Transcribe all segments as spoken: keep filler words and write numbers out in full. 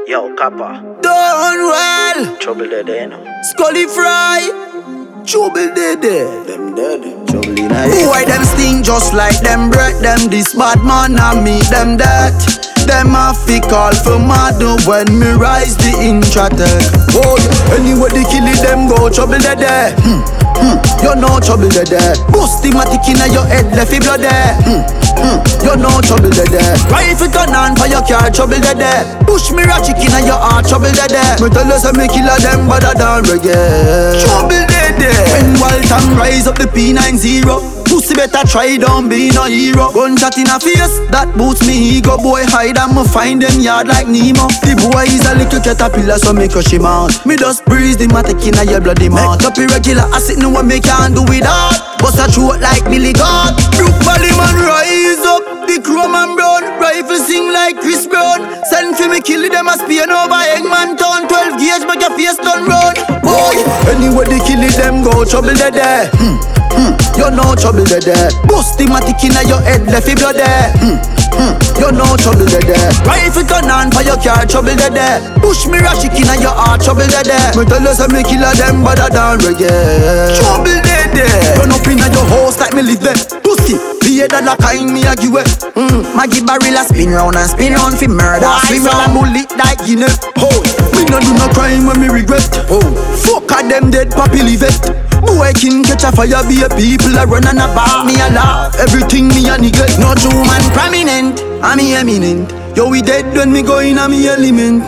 Yo, Kappa. Done well. Trouble there, there, no. Scully Fry. Trouble there, there. Them dead. Trouble in a Why them sting just like them break them? This bad man and me them that. Them a fi call for murder when me rise the intratech. Oh, anyway they kill it, them go trouble there, there. Hmm. Hmm. You know trouble there, there. Bust the matic inna your head, left it blood there. Hmm. Hmm. You know trouble there, there. Rifle turn on for your car, trouble there, there. Push me ratchet inna your heart, trouble there, there. Me tell us I me kill a them better than reggae. Trouble there, there. When Walton rise up the P ninety. Pussy better try, don't be no hero. Gunshot in a face, that boosts me ego. Boy hide and me find them yard like Nemo. The boy is a little caterpillar, so me crush him out. Me just breeze the matic in a your bloody mouth. Up irregular, I sit no one me can't do without. Bust a throat like Billy God. Brook Valley man rise up, the chrome and brown. Rifle sing like Chris Brown. Send for me kill them a spear over Eggman Town. Twelve gauge make your face done round. Boy, anyway they kill it, them go trouble there, there. Hmm. Hmm. You know trouble there, there. Bust the matic inna your head, left it blood there. Hmm. Hmm. You know trouble there, there. Rifle turn on for your car, trouble there, there. Push me ratchet inna your heart, trouble there, there. Me tell us I me kill a them better than reggae. Trouble there, there. Run up inna your house like me live there. Pussy, be a dollar kind me a give it. Hmm. Maggie barrel a spin round and spin round fi murder. Swim round and bullet like Guinea. Oh, me no do no crime when me regret. Oh, fuck a them dead papi leave it. Boy king catch a fire, be a people a run and a bar. Me a laugh, everything me a neglect. No true man prominent, I'm me eminent. Yo we dead when me go in a me element.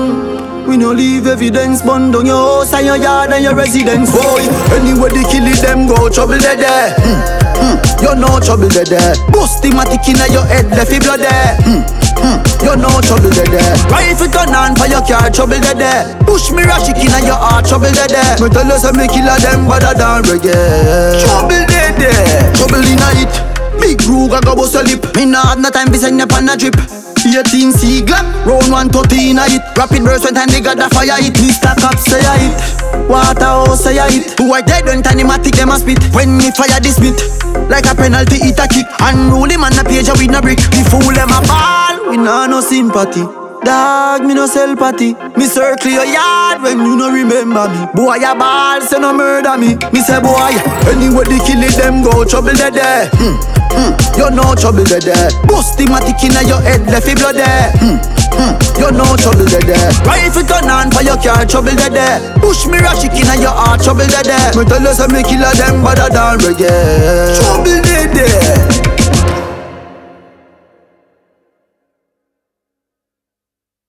mm. We no leave evidence, burn down your house and your yard and your residence. Boy, anyway they kill it, them go trouble there, there. Mm. Mm. You know trouble there, there. Bust the matic inna your head, left it blood there. Mm. Mm. You know trouble there, there. Rifle turn on for your car, trouble there, there. Push me ratchet inna your heart, trouble there, there. Me tell us I me kill a them better than reggae. Trouble there, there. Trouble inna it. Big Ruger go bust a lip. Me nah have no time to send up on a drip. eighteen C Glock, round one thirty inna it. Rapid burst when time they got the fire hit. Mister Cops say I hit, Waterhouse say I hit. Who I dead when time them a tick them a spit. When me fire this bit, like a penalty it a kick. Unruly man a page with no brick. The fool them a ball, we nah no sympathy. Dog, me no sell patty. Me circle your yard when you no remember me. Boy, your ball say no murder me. Me say boy, anyway they kill it, them go trouble there, there. Hmm. Hmm. You know trouble there, there. Bust the matic inna your head, left it blood there. Hmm. Hmm. You know trouble there, there. Rifle turn on for your car, trouble there, there. Push me ratchet inna your heart, trouble there, there. Me tell us I me kill a them better than reggae. Trouble there, there.